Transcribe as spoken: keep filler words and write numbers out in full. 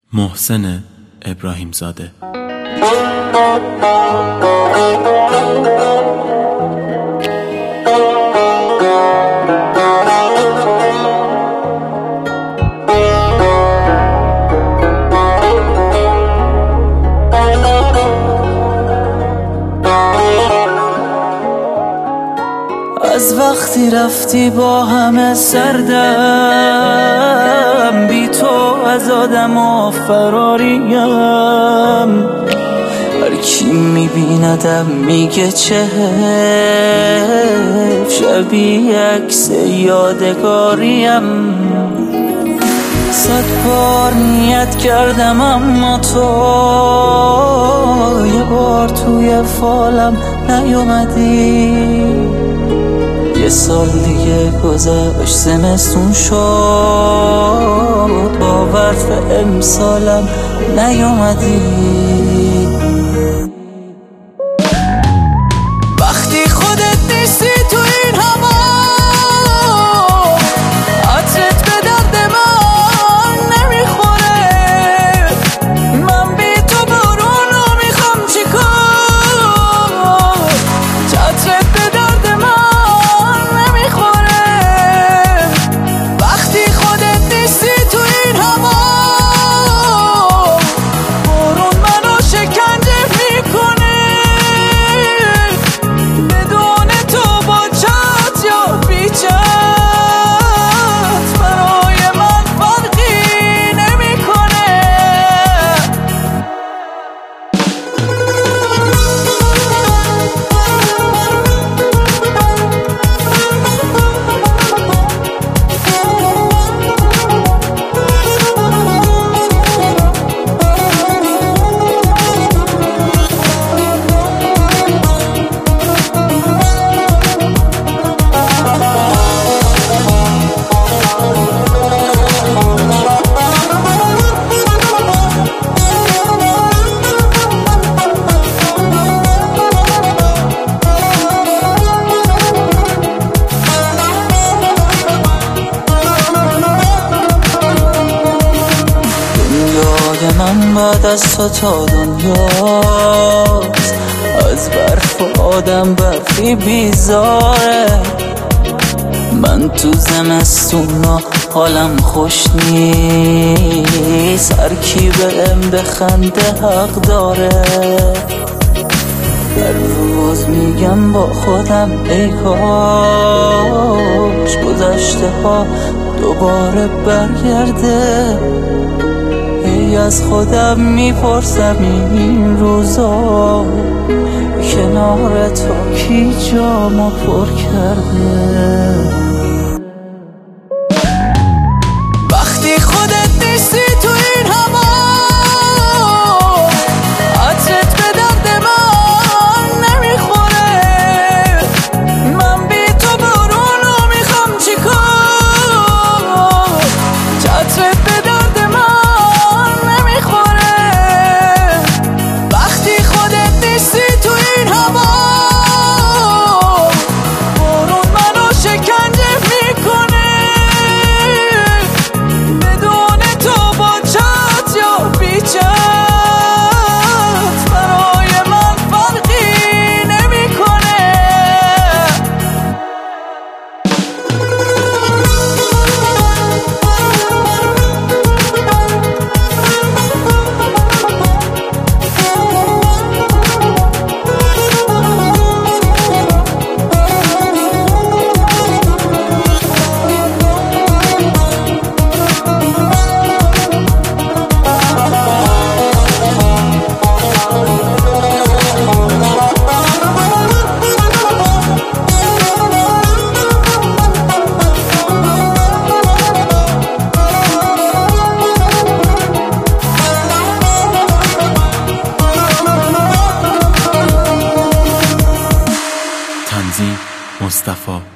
محسن ابراهیم زاده. از وقتی رفتی با همه سردم، بی تو از آدم و فراریم. هر کی میبیندم میگه چه حیف، شبیه عکس یادگاریم. صد بار نیت کردم اما تو یه بار توی فالم نیومدی. یه سال دیگه گذشت، زمستون شد، باور به امسالم نیومدی. وقتی خودت نیستی تو این هوا، عطرت به درد من نمیخوره. من بی تو بارونو میخوام چیکار، عطرت به درد من نمیخوره. وقتی خودت نیستی تو این هوا، بارون منو شکنجه میکنه. بدون تو با چت یا بی چت برای من فرقی نمیکنه. من بعد از تو تا دنیاست، از برف و آدم برفی بیزاره. من تو زمستونا حالم خوش نیست، هر کی بهم بخنده حق داره. هر روز میگم با خودم ای کاش گذشته ها دوباره برگرده. ای از خودم میپرسم این روزا کنار تو کی جامو پر کرده. وقتی خودت نیستی تو این هوا، عطرت به درد من نمیخوره. من بی تو بارونو میخوام چیکار، عطرت به درد من نمیخوره. وقتی خودت نیستی تو این هوا، بارون منو شکنجه میکنه. بدون تو با چت یا بی چت برای من فرقی نمیکنه. تنظیم مصطفی